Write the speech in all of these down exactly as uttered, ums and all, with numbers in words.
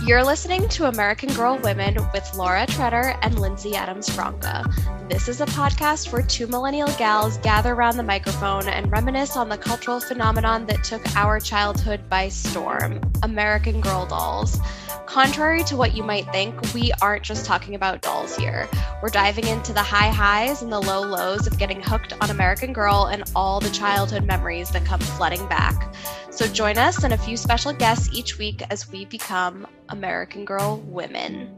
You're listening to American Girl Women with Laura Treader and Lindsay Adams Franca. This is a podcast where two millennial gals gather around the microphone and reminisce on the cultural phenomenon that took our childhood by storm, American Girl dolls. Contrary to what you might think, we aren't just talking about dolls here. We're diving into the high highs and the low lows of getting hooked on American Girl and all the childhood memories that come flooding back. So join us and a few special guests each week as we become American Girl women.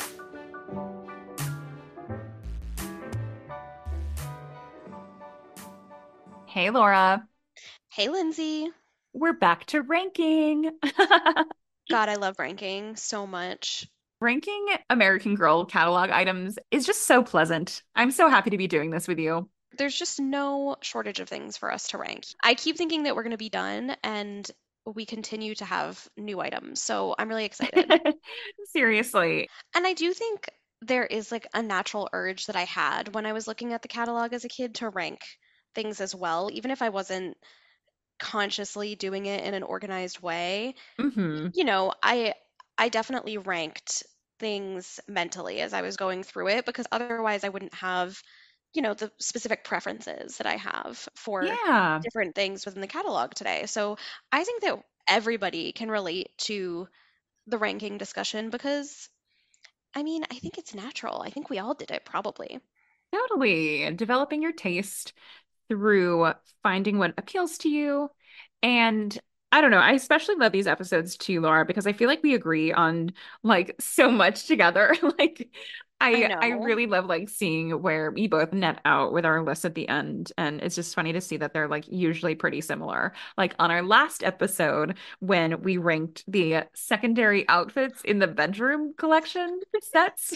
Hey, Laura. Hey, Lindsay. We're back to ranking. God, I love ranking so much. Ranking American Girl catalog items is just so pleasant. I'm so happy to be doing this with you. There's just no shortage of things for us to rank. I keep thinking that we're going to be done and we continue to have new items. So I'm really excited. Seriously. And I do think there is like a natural urge that I had when I was looking at the catalog as a kid to rank things as well, even if I wasn't consciously doing it in an organized way. hmm You know, I I definitely ranked things mentally as I was going through it because otherwise I wouldn't have, you know, the specific preferences that I have for Yeah, different things within the catalog today. So I think that everybody can relate to the ranking discussion because I mean, I think it's natural. I think we all did it probably. totally. Developing your taste through finding what appeals to you. And I don't know, I especially love these episodes too, Laura, because I feel like we agree on like so much together. Like I I I know. really love like seeing where we both net out with our lists at the end. And it's just funny to see that they're like usually pretty similar. Like on our last episode when we ranked the secondary outfits in the bedroom collection sets.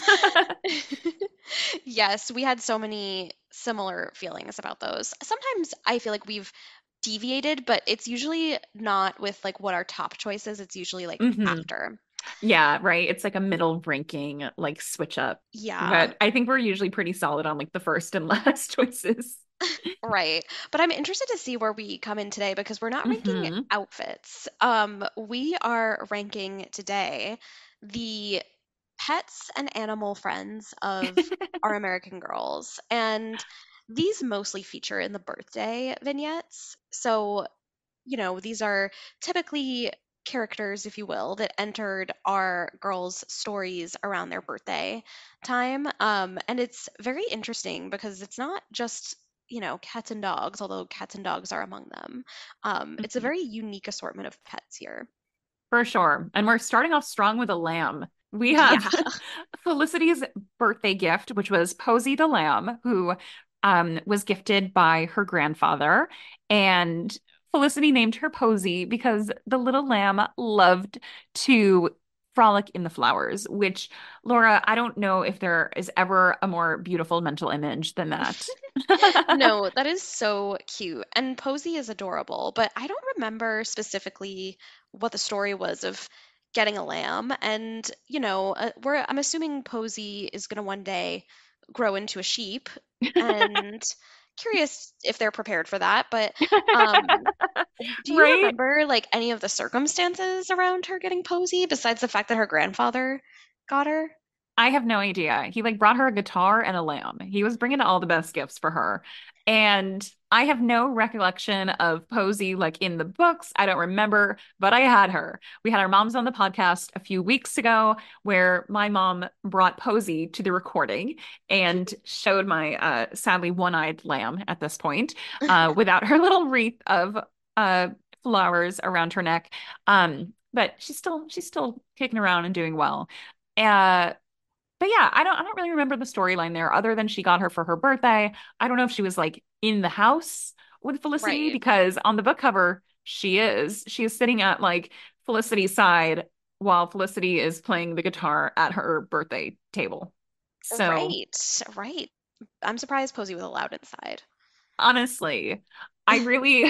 Yes, we had so many similar feelings about those. Sometimes I feel like we've deviated, but it's usually not with like what our top choice is. It's usually like hmm after. Yeah, right. It's like a middle ranking, like switch up. Yeah, But I think we're usually pretty solid on like the first and last choices. right. But I'm interested to see where we come in today because we're not ranking hmm outfits. Um, we are ranking today the pets and animal friends of our American Girls. And these mostly feature in the birthday vignettes. So you know, these are typically characters, if you will, that entered our girls' stories around their birthday time. Um, and it's very interesting because it's not just, you know, cats and dogs, although cats and dogs are among them. Um, it's a very unique assortment of pets here. For sure. And we're starting off strong with a lamb. We Yeah, have Felicity's birthday gift, which was Posey the lamb, who um, was gifted by her grandfather. And Felicity named her Posey because the little lamb loved to frolic in the flowers, which, Laura, I don't know if there is ever a more beautiful mental image than that. no, that is so cute. And Posey is adorable, but I don't remember specifically what the story was of getting a lamb. And, you know, uh, we're I'm assuming Posey is going to one day grow into a sheep and curious if they're prepared for that. But um, do you Right? remember like any of the circumstances around her getting Posey besides the fact that her grandfather got her? I have no idea. He like brought her a guitar and a lamb. He was bringing all the best gifts for her. And I have no recollection of Posey like in the books. I don't remember, but I had her. We had our moms on the podcast a few weeks ago where my mom brought Posey to the recording and showed my uh, sadly one-eyed lamb at this point uh, without her little wreath of uh, flowers around her neck. Um, but she's still she's still kicking around and doing well. Uh, but yeah, I don't I don't really remember the storyline there other than she got her for her birthday. I don't know if she was like in the house with Felicity Right. because on the book cover she is. She is sitting at like Felicity's side while Felicity is playing the guitar at her birthday table. So Right. Right. I'm surprised Posey was allowed inside. honestly, I really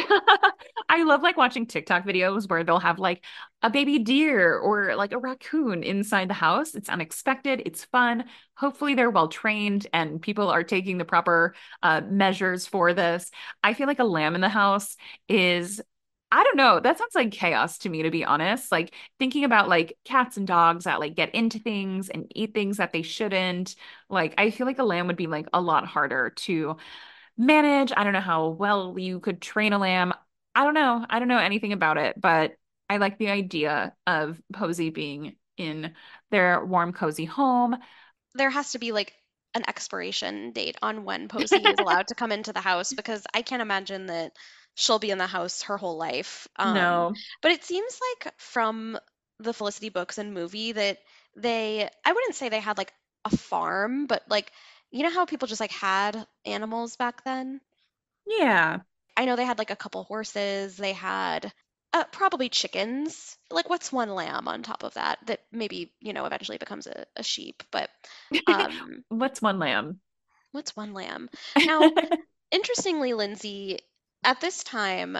I love like watching TikTok videos where they'll have like a baby deer or like a raccoon inside the house. It's unexpected, it's fun. Hopefully they're well trained and people are taking the proper uh, measures for this. I feel like a lamb in the house is I don't know. That sounds like chaos to me, to be honest. Like thinking about like cats and dogs that like get into things and eat things that they shouldn't. Like I feel like a lamb would be like a lot harder to manage. I don't know how well you could train a lamb. I don't know. I don't know anything about it, but I like the idea of Posey being in their warm, cozy home. There has to be like an expiration date on when Posey is allowed to come into the house because I can't imagine that she'll be in the house her whole life. Um, No. but it seems like from the Felicity books and movie that they, I wouldn't say they had like a farm, but like, you know how people just like had animals back then? Yeah. I know they had like a couple horses, they had uh, probably chickens. Like, what's one lamb on top of that that maybe, you know, eventually becomes a, a sheep? But um, What's one lamb? what's one lamb? Now, interestingly, Lindsay, at this time,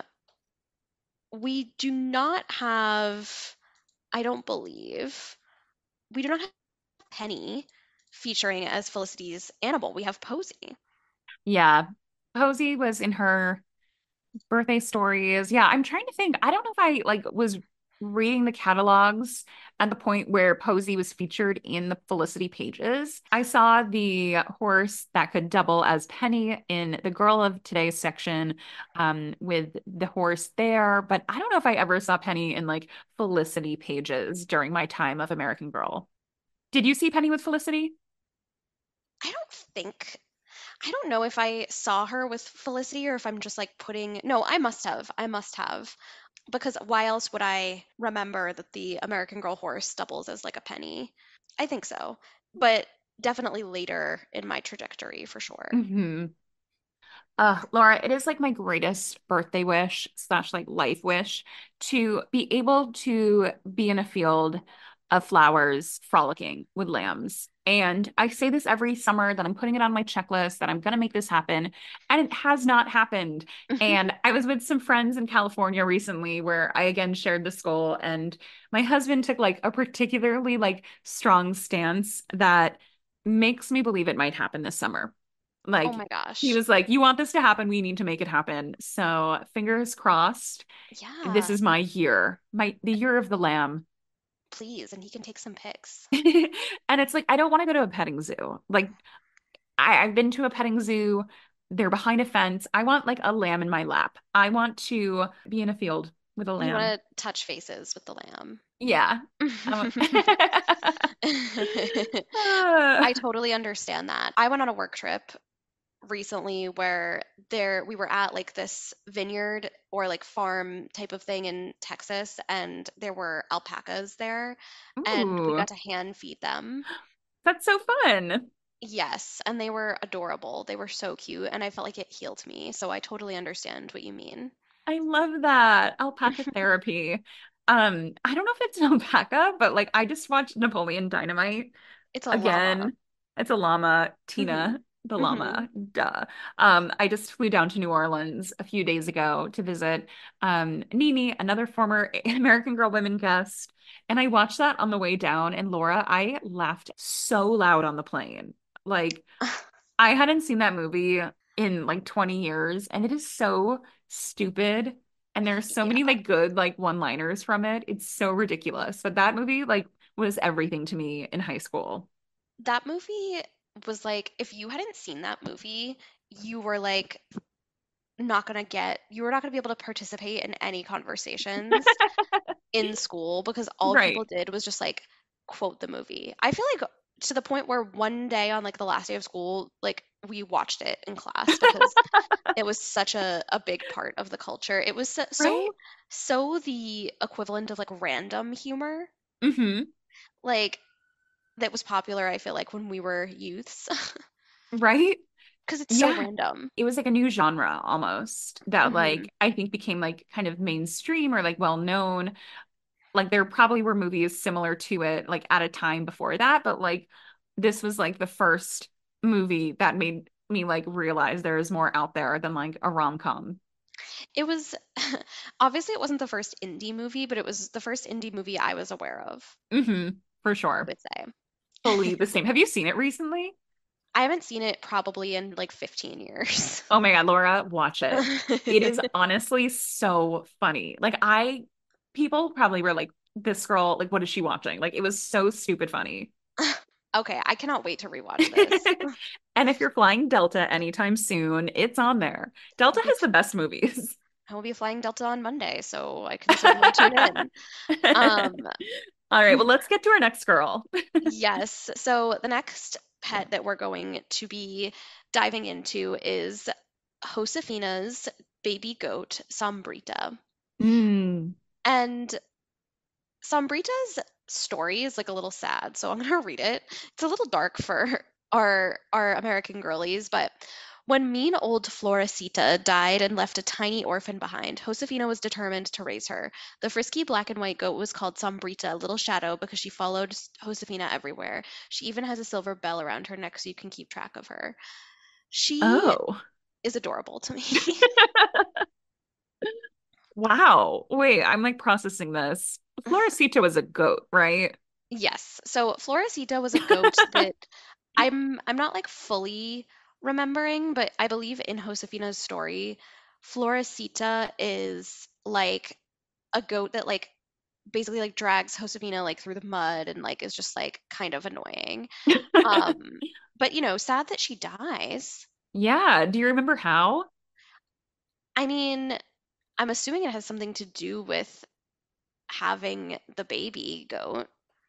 we do not have, I don't believe, we do not have Penny featuring as Felicity's animal. We have Posey. Yeah. Posey was in her birthday stories. Yeah, I'm trying to think. I don't know if I like was reading the catalogs at the point where Posey was featured in the Felicity pages. I saw the horse that could double as Penny in the Girl of Today section, um, with the horse there, but I don't know if I ever saw Penny in like Felicity pages during my time of American Girl. Did you see Penny with Felicity? I don't think I don't know if I saw her with Felicity or if I'm just like putting. No, I must have. I must have. Because why else would I remember that the American Girl horse doubles as like a penny? I think so. But definitely later in my trajectory for sure. Hmm. Uh, Laura, it is like my greatest birthday wish slash like life wish to be able to be in a field of flowers frolicking with lambs. And I say this every summer that I'm putting it on my checklist that I'm going to make this happen. And it has not happened. And I was with some friends in California recently where I again shared this goal. And my husband took like a particularly like strong stance that makes me believe it might happen this summer. Oh Like my he gosh. was like, "You want this to happen? We need to make it happen." So fingers crossed. This Yeah, is my year, my the year of the lamb. please. And he can take some pics. And it's like I don't want to go to a petting zoo. Like I, I've been to a petting zoo. They're behind a fence. I want like a lamb in my lap. I want to be in a field with a You lamb. want to touch faces with the lamb. Yeah. I want- Uh, I totally understand that. I went on a work trip recently where there we were at like this vineyard or like farm type of thing in Texas and there were alpacas there and we ooh, got to hand feed them. that's so fun. Yes, and they were adorable. They were so cute and I felt like it healed me. So I totally understand what you mean. I love that. Alpaca therapy. Um, I don't know if it's an alpaca, but like I just watched Napoleon Dynamite It's a llama. again. It's a llama, Hmm. Tina, the Hmm. llama. Duh. Um, I just flew down to New Orleans a few days ago to visit um Nini, another former American Girl Women guest. And I watched that on the way down, and Laura, I laughed so loud on the plane. Like I hadn't seen that movie in like twenty years, and it is so stupid. And there's so many Yeah. like good like one-liners from it. It's so ridiculous. But that movie like was everything to me in high school. That movie was like if you hadn't seen that movie, you were like not gonna get you were not gonna be able to participate in any conversations in school because all people Right. did was just like quote the movie. I feel like to the point where one day on like the last day of school, like we watched it in class because it was such a, a big part of the culture. It was so, Right? so so the equivalent of like random humor, Hmm. like that was popular, I feel like when we were youths Right? because it's so Yeah. random. It was like a new genre almost that Hmm. like I think became like kind of mainstream or like well known. Like there probably were movies similar to it like at a time before that, but like this was like the first movie that made me like realize there is more out there than like a rom-com. It was obviously it wasn't the first indie movie, but it was the first indie movie I was aware of, Hmm. For I sure. would say. Fully the same. Have you seen it recently? I haven't seen it probably in like fifteen years. Oh my God, Laura, watch it. It is honestly so funny. Like I people probably were like, this girl, like, what is she watching? Like it was so stupid funny. Okay, I cannot wait to rewatch this. And if you're flying Delta anytime soon, it's on there. I'll Delta be has the best movies. I will be flying Delta on Monday, so I can certainly tune in. Um, All right, well, let's get to our next girl. yes. So the next pet that we're going to be diving into is Josefina's baby goat, Sombrita. Mm. And Sombrita's story is like a little sad, so I'm gonna read it. It's a little dark for our our American girlies, but when mean old Florecita died and left a tiny orphan behind, Josefina was determined to raise her. The frisky black and white goat was called Sombrita, Little Shadow, because she followed S- Josefina everywhere. She even has a silver bell around her neck so you can keep track of her. She Oh, is adorable to me. wow. Wait, I'm like processing this. Florecita was a goat, right? Yes. So Florecita was a goat that I'm I'm not like fully remembering, but I believe in Josefina's story, Florecita is like a goat that like basically like drags Josefina like through the mud and like is just like kind of annoying. Um, but you know, sad that she dies. Yeah. Do you remember how? I mean, I'm assuming it has something to do with having the baby goat,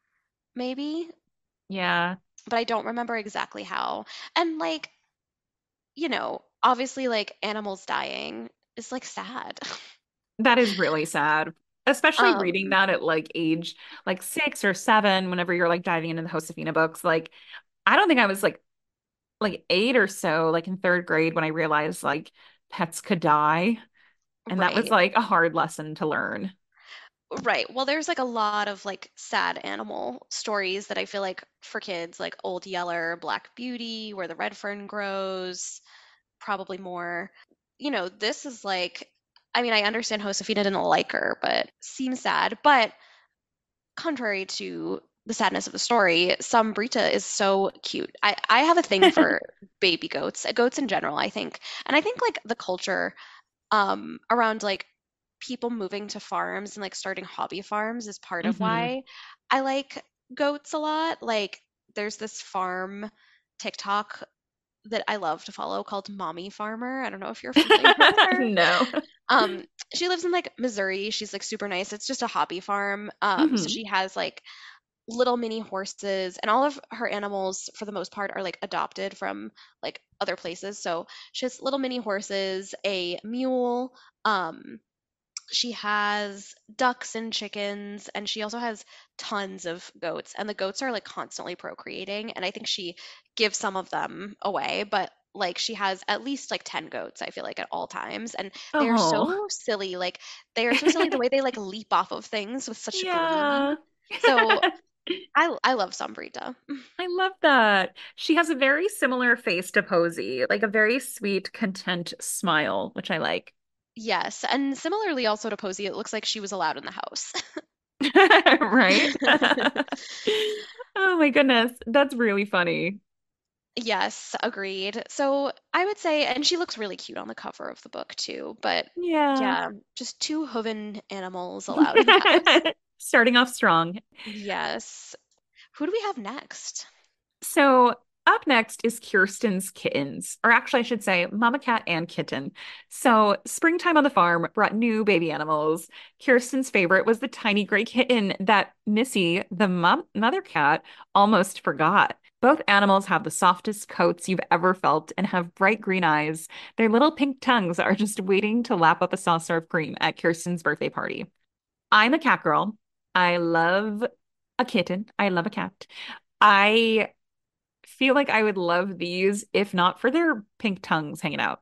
maybe, Yeah, but I don't remember exactly how. And like you know, obviously like animals dying is like sad. that is really sad. Especially reading Um, that at like age like six or seven, whenever you're like diving into the Josefina books. Like, I don't think I was like like eight or so, like in third grade, when I realized like pets could die. And that was right. like a hard lesson to learn. Right. Well, there's like a lot of like sad animal stories that I feel like for kids, like Old Yeller, Black Beauty, Where the Red Fern Grows, probably more. You know, this is like, I mean, I understand Josefina didn't like her, but seems sad. But contrary to the sadness of the story, Sombrita is so cute. I, I have a thing for baby goats, uh, goats in general, I think. And I think like the culture um, around like people moving to farms and like starting hobby farms is part of Hmm. why I like goats a lot. Like there's this farm TikTok that I love to follow called Mommy Farmer. I don't know if you're familiar with her. No. Um, she lives in like Missouri. She's like super nice. It's just a hobby farm. Um, so Hmm. she has like little mini horses and all of her animals for the most part are like adopted from like other places. So she has little mini horses, a mule, um, she has ducks and chickens, and she also has tons of goats. And the goats are like constantly procreating. And I think she gives some of them away, but like she has at least like ten goats, I feel like at all times. And they are Oh. so silly. Like they are so silly the way they like leap off of things with such Yeah. glee. So I I love Sombrita. I love that. She has a very similar face to Posey, like a very sweet, content smile, which I like. Yes, and similarly also to Posey, it looks like she was allowed in the house. Right? Oh my goodness. That's really funny. Yes, agreed. So I would say, and she looks really cute on the cover of the book too, but Yeah. yeah, just two hooven animals allowed in the house. Starting off strong. Yes. Who do we have next? So up next is Kirsten's kittens, or actually, I should say Mama Cat and Kitten. So springtime on the farm brought new baby animals. Kirsten's favorite was the tiny gray kitten that Missy, the mom mother cat, almost forgot. Both animals have the softest coats you've ever felt and have bright green eyes. Their little pink tongues are just waiting to lap up a saucer of cream at Kirsten's birthday party. I'm a cat girl. I love a kitten. I love a cat. I feel like I would love these if not for their pink tongues hanging out.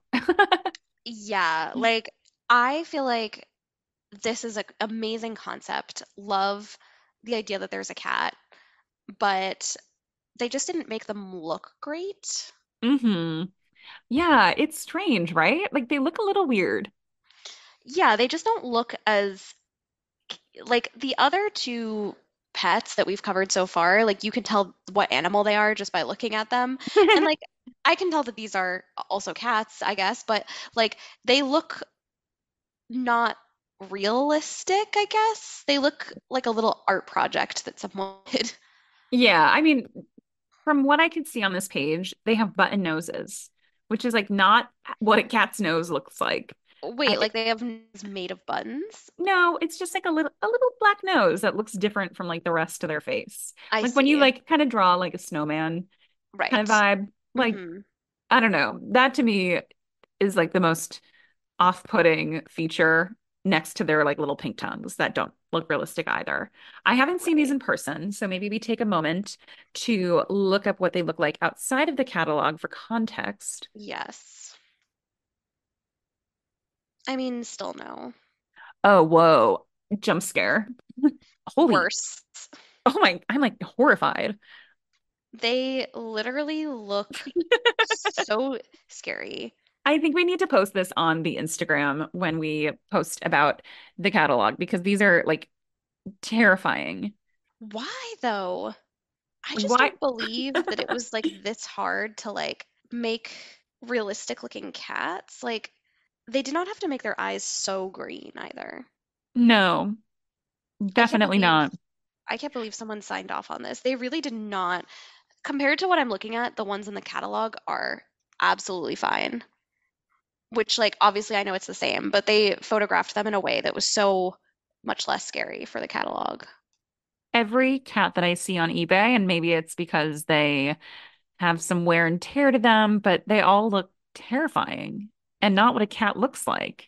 Yeah, like I feel like this is an amazing concept. Love the idea that there's a cat, but they just didn't make them look great. Hmm. Yeah, it's strange, right? Like they look a little weird. Yeah, they just don't look as like the other two. pets that we've covered so far, like you can tell what animal they are just by looking at them. And like I can tell that these are also cats, I guess, but like they look not realistic, I guess. They look like a little art project that someone did. Yeah, I mean, from what I can see on this page, they have button noses, which is like not what a cat's nose looks like. Wait, I, like they have noses made of buttons? no, it's just like a little a little black nose that looks different from like the rest of their face. I Like when you see. like kind of draw like a snowman kind of Right. vibe. Like, Hmm. I don't know. That to me is like the most off-putting feature next to their like little pink tongues that don't look realistic either. I haven't seen these Right. in person, so maybe we take a moment to look up what they look like outside of the catalog for context. Yes. I mean, still no. Oh, whoa. Jump scare. Holy, Worse. oh my, I'm like horrified. They literally look so scary. I think we need to post this on the Instagram when we post about the catalog because these are like terrifying. Why though? I Like, just why? don't believe that it was like this hard to like make realistic looking cats. Like they did not have to make their eyes so green either. No, I can't definitely believe not. I can't believe someone signed off on this. They really did not. Compared to what I'm looking at, the ones in the catalog are absolutely fine. Which like obviously I know it's the same, but they photographed them in a way that was so much less scary for the catalog. Every cat that I see on eBay, and maybe it's because they have some wear and tear to them, but they all look terrifying and not what a cat looks like.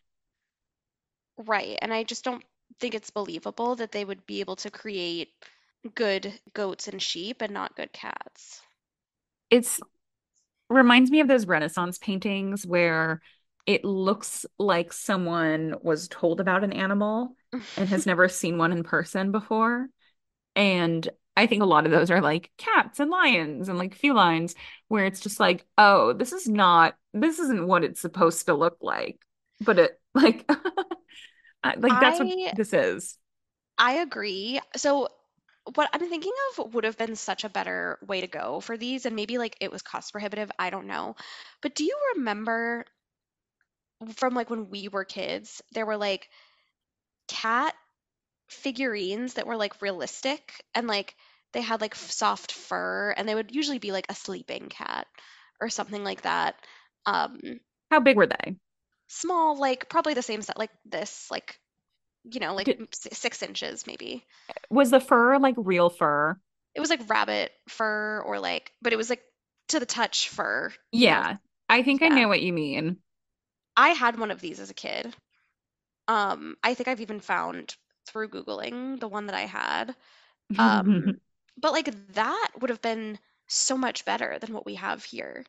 Right. And I just don't think it's believable that they would be able to create good goats and sheep and not good cats. It's reminds me of those Renaissance paintings where it looks like someone was told about an animal and has never seen one in person before. And I think a lot of those are like cats and lions and like felines, where it's just like, oh, this is not, this isn't what it's supposed to look like. But it like, I- like that's what I this is. I agree. So what I'm thinking of would have been such a better way to go for these, and maybe like it was cost prohibitive, I don't know. But do you remember from like when we were kids, there were like cat figurines that were like realistic and like they had like f- soft fur and they would usually be like a sleeping cat or something like that. Um, How big were they? Small, like probably the same size, like this, like you know, like Did, m- s- six inches maybe. was the fur like real fur? It was like rabbit fur or like, but it was like to the touch fur, you know. Yeah, I think I Yeah. know what you mean. I had one of these as a kid. Um, I think I've even found through Googling the one that I had. Um, but like that would have been so much better than what we have here.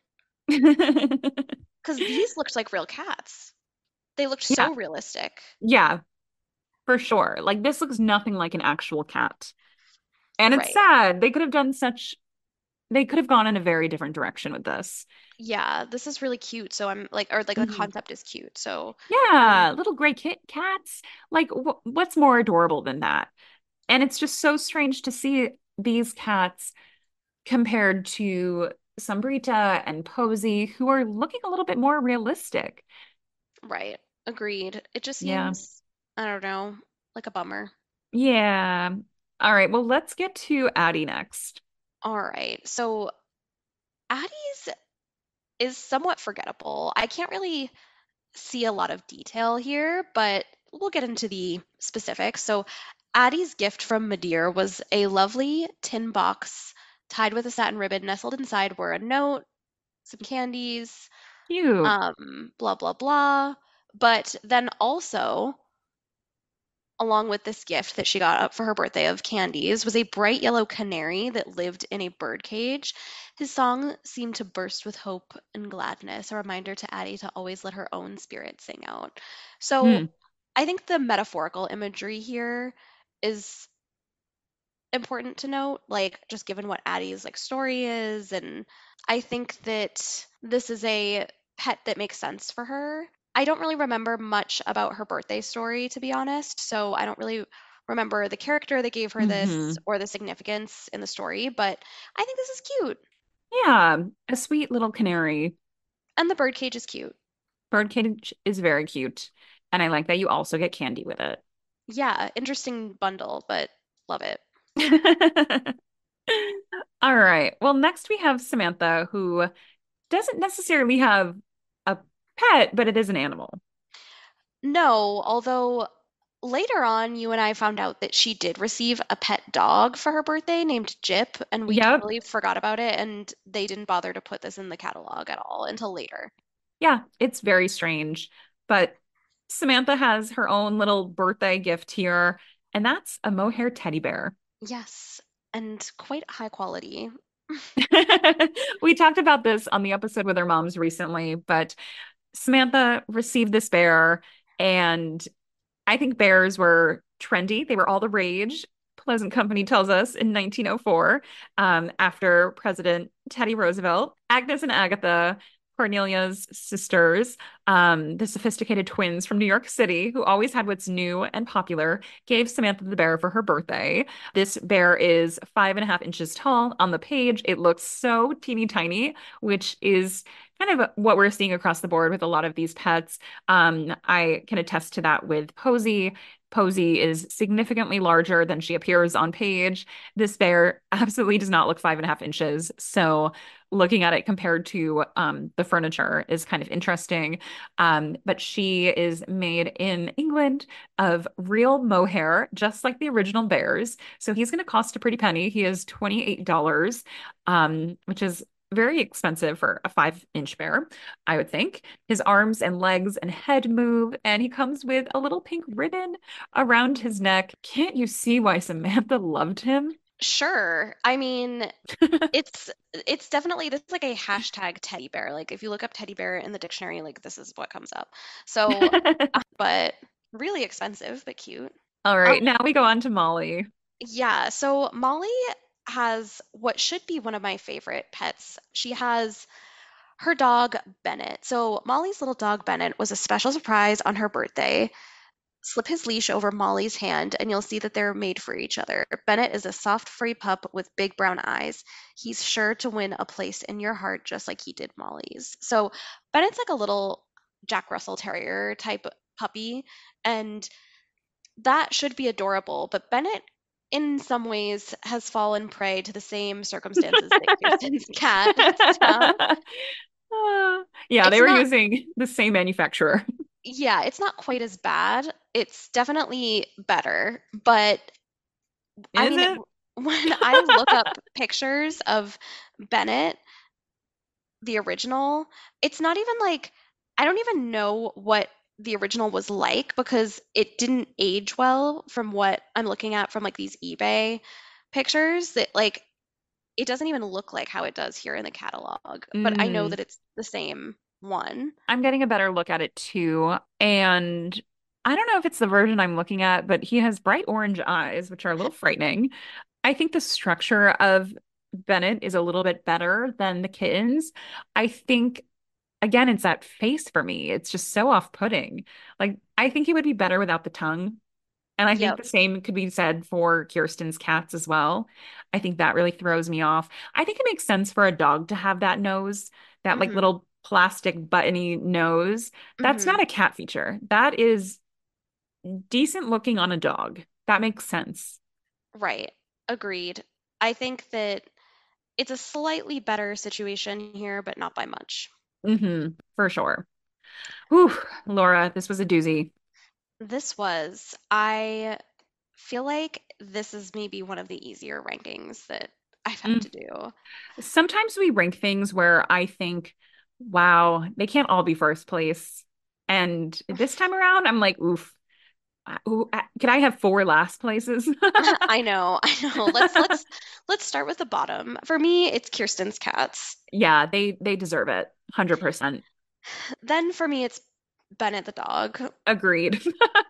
Because these looked like real cats. They looked Yeah, so realistic. yeah, for sure. Like this looks nothing like an actual cat. And it's Right. sad. They could have done such, they could have gone in a very different direction with this. Yeah, this is really cute. So I'm like, or like the Mhm. concept is cute. So I'm Yeah, little gray kit cats. Like, wh what's more adorable than that? And it's just so strange to see these cats compared to Sombrita and Posey, who are looking a little bit more realistic. right. Agreed. It just Yeah. seems, I don't know, like a bummer. Yeah. All right. Well, let's get to Addie next. All right. So Addie's is somewhat forgettable. I can't really see a lot of detail here, but we'll get into the specifics. So, Addie's gift from Madeir was a lovely tin box tied with a satin ribbon. Nestled inside were a note, some candies, Cute. um, blah, blah, blah. But then also, along with this gift that she got up for her birthday of candies, was a bright yellow canary that lived in a birdcage. His song seemed to burst with hope and gladness, a reminder to Addie to always let her own spirit sing out. So Hmm. I think the metaphorical imagery here is important to note, like just given what Addie's like story is, and I think that this is a pet that makes sense for her. I don't really remember much about her birthday story, to be honest, so I don't really remember the character that gave her this Hmm. or the significance in the story, but I think this is cute. Yeah, a sweet little canary. And the birdcage is cute. Birdcage is very cute. And I like that you also get candy with it. Yeah, interesting bundle, but love it. All right. Well, next we have Samantha, who doesn't necessarily have a pet, but it is an animal. No, although later on, you and I found out that she did receive a pet dog for her birthday named Jip, and we Yep. totally forgot about it, and they didn't bother to put this in the catalog at all until later. Yeah, it's very strange. But Samantha has her own little birthday gift here, and that's a mohair teddy bear. Yes, and quite high quality. We talked about this on the episode with our moms recently, but Samantha received this bear, and I think bears were trendy. They were all the rage. Pleasant Company tells us in nineteen oh four, um, after President Teddy Roosevelt, Agnes and Agatha, Cornelia's sisters, um, the sophisticated twins from New York City, who always had what's new and popular, gave Samantha the bear for her birthday. This bear is five and a half inches tall. On the page, it looks so teeny tiny, which is kind of what we're seeing across the board with a lot of these pets. Um, I can attest to that with Posey. Posey is significantly larger than she appears on page. This bear absolutely does not look five and a half inches. So looking at it compared to um, the furniture is kind of interesting. Um, but she is made in England of real mohair, just like the original bears. So he's going to cost a pretty penny. He is twenty-eight dollars, um, which is very expensive for a five inch bear, I would think. His arms and legs and head move, and he comes with a little pink ribbon around his neck. Can't you see why Samantha loved him? Sure. I mean, it's it's definitely this is like a hashtag teddy bear. Like if you look up teddy bear in the dictionary, like this is what comes up. So, but really expensive, but cute. All Um, right, now we go on to Molly. yeah, so Molly has what should be one of my favorite pets. She has her dog Bennett. So Molly's little dog Bennett was a special surprise on her birthday. Slip his leash over Molly's hand, and you'll see that they're made for each other. Bennett is a soft, furry pup with big brown eyes. He's sure to win a place in your heart just like he did Molly's. So Bennett's like a little Jack Russell Terrier type puppy, and that should be adorable. But Bennett, in some ways, has fallen prey to the same circumstances that Kirsten's cat has found. Uh, yeah, they It's were not, using the same manufacturer. yeah, it's not quite as bad. It's definitely better, but I Is mean, it? when I look up pictures of Bennett, the original, it's not even like I don't even know what the original was like because it didn't age well from what I'm looking at from like these eBay pictures that like it doesn't even look like how it does here in the catalog, but I know Mm, that it's the same one. I'm getting a better look at it too. And I don't know if it's the version I'm looking at, but he has bright orange eyes, which are a little frightening. I think the structure of Bennett is a little bit better than the kittens. I think, again, it's that face for me. It's just so off-putting. Like, I think he would be better without the tongue. And I think Yep. the same could be said for Kirsten's cats as well. I think that really throws me off. I think it makes sense for a dog to have that nose, that like Mhm. little plastic buttony nose. That's Mhm. not a cat feature. That is decent looking on a dog. That makes sense. Right. Agreed. I think that it's a slightly better situation here, but not by much. Hmm, for sure. Whew, Laura, this was a doozy. This was, I feel like this is maybe one of the easier rankings that I've had Mm. to do. Sometimes we rank things where I think, wow, they can't all be first place. And this time around, I'm like, oof. Uh, ooh, uh, can I have four last places? I know, I know. Let's let's let's start with the bottom. For me, it's Kirsten's cats. Yeah, they they deserve it. one hundred percent. Then for me, it's Bennett the dog. Agreed.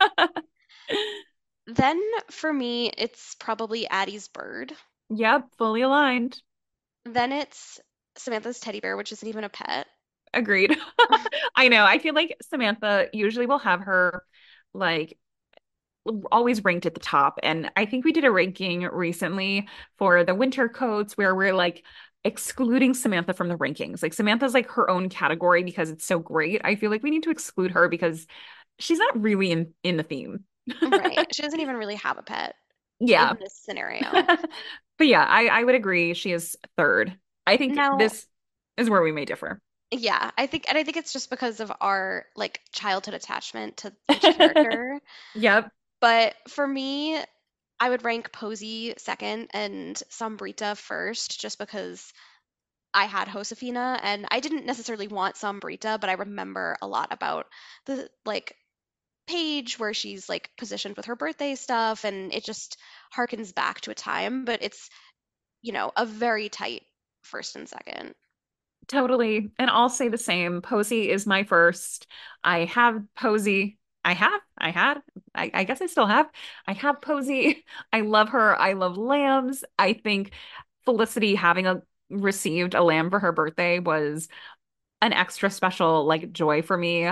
Then for me, it's probably Addie's bird. Yep, fully aligned. Then it's Samantha's teddy bear, which isn't even a pet. Agreed. I know. I feel like Samantha usually will have her like always ranked at the top. And I think we did a ranking recently for the winter coats where we're like excluding Samantha from the rankings. Like Samantha's like her own category because it's so great. I feel like we need to exclude her because she's not really in in the theme. Right. She doesn't even really have a pet Yeah. in this scenario. But yeah, I, I would agree she is third. I think Now, this is where we may differ. yeah, I think, and I think it's just because of our like childhood attachment to each character. Yep. But for me, I would rank Posey second and Sombrita first, just because I had Josefina and I didn't necessarily want Sombrita, but I remember a lot about the like page where she's like positioned with her birthday stuff, and it just harkens back to a time, but it's, you know, a very tight first and second. Totally. And I'll say the same. Posey is my first. I have Posey. I have. I had. I, I guess I still have. I have Posey. I love her. I love lambs. I think Felicity having a received a lamb for her birthday was an extra special like joy for me.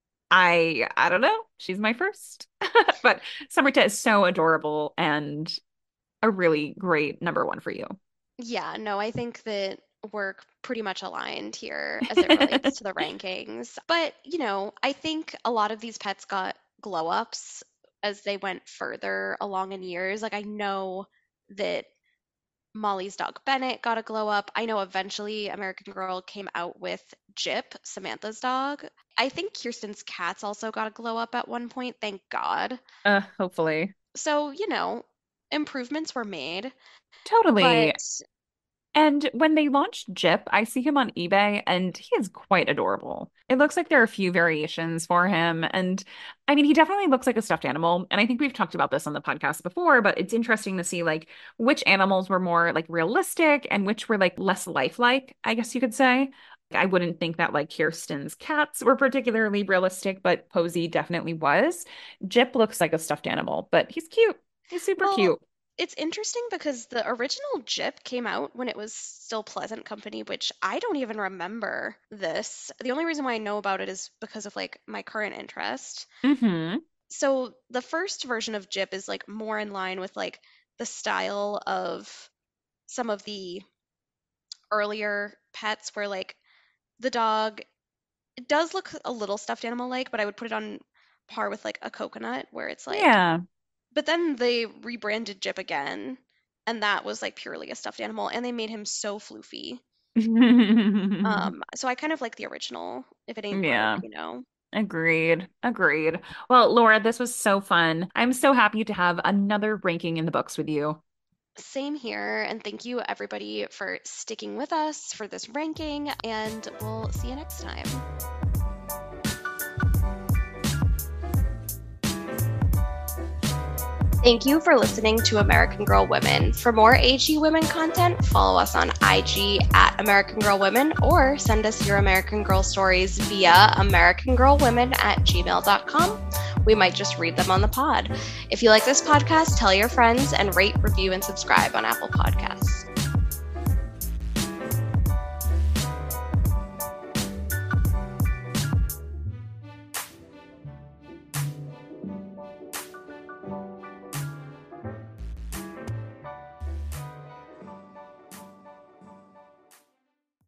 I I don't know. She's my first. But Summerta is so adorable and a really great number one for you. Yeah, no, I think that we're pretty much aligned here as it relates to the rankings. But, you know, I think a lot of these pets got glow ups as they went further along in years. Like, I know that Molly's dog Bennett got a glow up. I know eventually American Girl came out with Jip, Samantha's dog. I think Kirsten's cats also got a glow up at one point, thank God. Uh, hopefully. So, you know, improvements were made. Totally. But And when they launched Jip, I see him on eBay and he is quite adorable. It looks like there are a few variations for him. And I mean, he definitely looks like a stuffed animal. And I think we've talked about this on the podcast before, but it's interesting to see like which animals were more like realistic and which were like less lifelike, I guess you could say. I wouldn't think that like Kirsten's cats were particularly realistic, but Posey definitely was. Jip looks like a stuffed animal, but he's cute. He's super well, cute. it's interesting because the original Jip came out when it was still Pleasant Company, which I don't even remember this. The only reason why I know about it is because of like my current interest. Mm-hmm. So the first version of Jip is like more in line with like the style of some of the earlier pets where like the dog, it does look a little stuffed animal like, but I would put it on par with like a coconut where it's like, Yeah. but then they rebranded Jip again, and that was like purely a stuffed animal, and they made him so floofy. Um, so I kind of like the original. If it ain't broke, Yeah, you know. agreed. Agreed. Well, Laura, this was so fun. I'm so happy to have another ranking in the books with you. Same here, and thank you everybody for sticking with us for this ranking, and we'll see you next time. Thank you for listening to American Girl Women. For more A G Women content, follow us on I G at American Girl Women or send us your American Girl stories via americangirlwomen at gmail dot com. We might just read them on the pod. If you like this podcast, tell your friends and rate, review, and subscribe on Apple Podcasts.